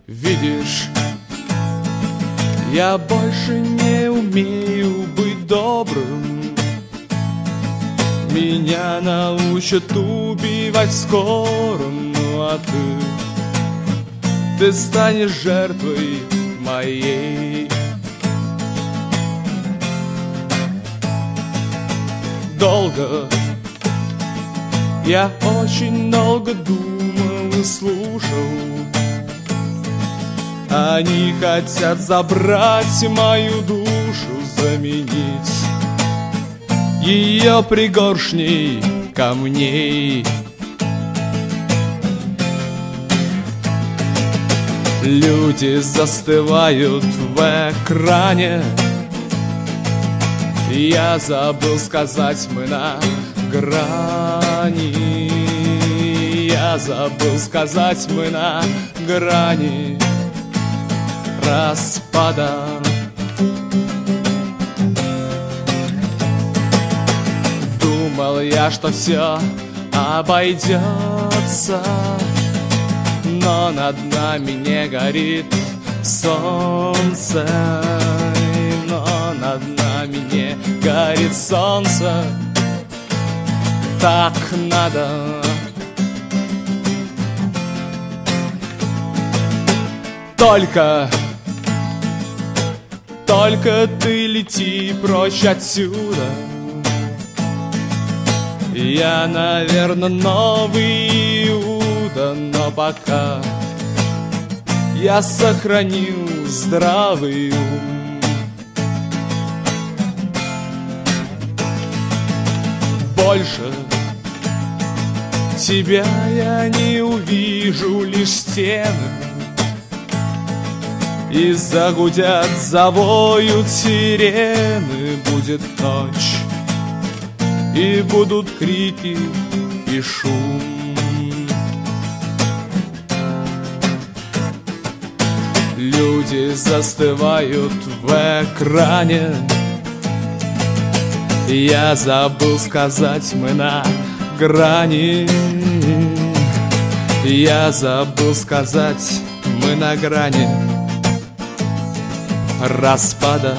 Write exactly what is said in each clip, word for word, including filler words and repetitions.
Видишь, я больше не умею быть добрым. Меня научат убивать скоро. Ну а ты, ты станешь жертвой моей. Долго, я очень долго думал и слушал. Они хотят забрать мою душу, заменить ее пригоршней камней. Люди застывают в экране. Я забыл сказать, мы на грани. Я забыл сказать, мы на грани распада. Думал я, что все обойдется, но над нами не горит солнце. Но над нами не горит солнце. Так надо. Только, только ты лети прочь отсюда. Я, наверное, новый Иуда, но пока я сохранил здравый ум. Больше тебя я не увижу, лишь стены. И загудят, завоют сирены. Будет ночь, и будут крики и шум. Люди застывают в экране. Я забыл сказать, мы на грани. Я забыл сказать, мы на грани распада.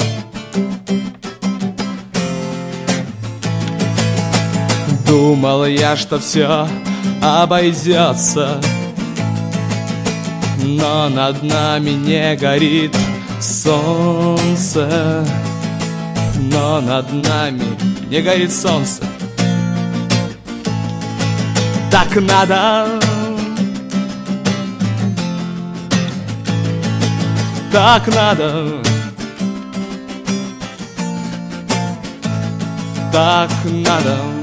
Думал я, что все обойдется, но над нами не горит солнце. Но над нами не горит солнце. Так надо. Так надо. Так надо.